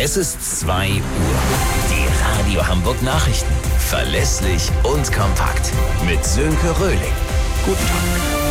Es ist 2 Uhr. Die Radio Hamburg Nachrichten. Verlässlich und kompakt. Mit Sönke Röhling. Guten Tag.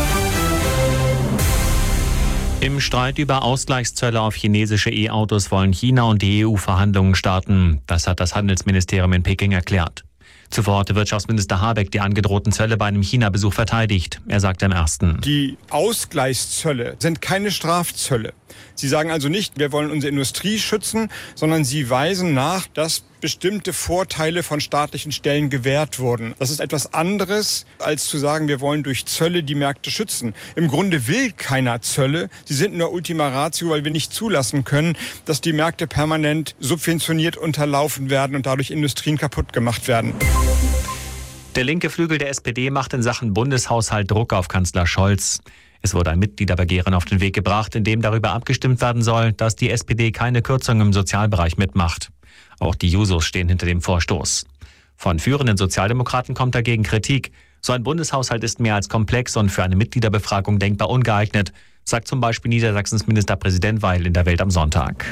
Im Streit über Ausgleichszölle auf chinesische E-Autos wollen China und die EU Verhandlungen starten. Das hat das Handelsministerium in Peking erklärt. Zuvor hatte Wirtschaftsminister Habeck die angedrohten Zölle bei einem China-Besuch verteidigt. Er sagte im Ersten: Die Ausgleichszölle sind keine Strafzölle. Sie sagen also nicht, wir wollen unsere Industrie schützen, sondern sie weisen nach, dass bestimmte Vorteile von staatlichen Stellen gewährt wurden. Das ist etwas anderes, als zu sagen, wir wollen durch Zölle die Märkte schützen. Im Grunde will keiner Zölle. Sie sind nur Ultima Ratio, weil wir nicht zulassen können, dass die Märkte permanent subventioniert unterlaufen werden und dadurch Industrien kaputt gemacht werden. Der linke Flügel der SPD macht in Sachen Bundeshaushalt Druck auf Kanzler Scholz. Es wurde ein Mitgliederbegehren auf den Weg gebracht, in dem darüber abgestimmt werden soll, dass die SPD keine Kürzungen im Sozialbereich mitmacht. Auch die Jusos stehen hinter dem Vorstoß. Von führenden Sozialdemokraten kommt dagegen Kritik. So ein Bundeshaushalt ist mehr als komplex und für eine Mitgliederbefragung denkbar ungeeignet, sagt zum Beispiel Niedersachsens Ministerpräsident Weil in der Welt am Sonntag.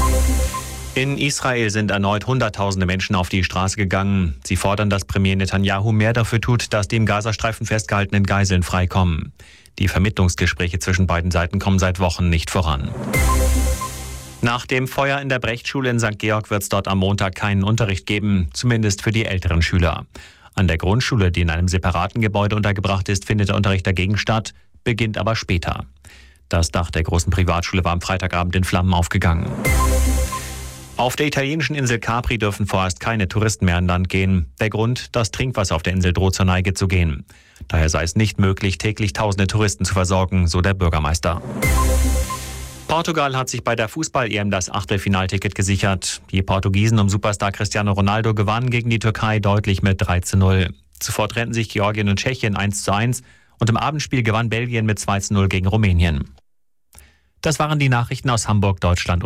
In Israel sind erneut Hunderttausende Menschen auf die Straße gegangen. Sie fordern, dass Premier Netanyahu mehr dafür tut, dass die im Gazastreifen festgehaltenen Geiseln freikommen. Die Vermittlungsgespräche zwischen beiden Seiten kommen seit Wochen nicht voran. Nach dem Feuer in der Brechtschule in St. Georg wird es dort am Montag keinen Unterricht geben, zumindest für die älteren Schüler. An der Grundschule, die in einem separaten Gebäude untergebracht ist, findet der Unterricht dagegen statt, beginnt aber später. Das Dach der großen Privatschule war am Freitagabend in Flammen aufgegangen. Auf der italienischen Insel Capri dürfen vorerst keine Touristen mehr an Land gehen. Der Grund: das Trinkwasser auf der Insel droht zur Neige zu gehen. Daher sei es nicht möglich, täglich tausende Touristen zu versorgen, so der Bürgermeister. Portugal hat sich bei der Fußball-EM das Achtelfinalticket gesichert. Die Portugiesen um Superstar Cristiano Ronaldo gewannen gegen die Türkei deutlich mit 3:0. Zuvor trennten sich Georgien und Tschechien 1:1 und im Abendspiel gewann Belgien mit 2:0 gegen Rumänien. Das waren die Nachrichten aus Hamburg, Deutschland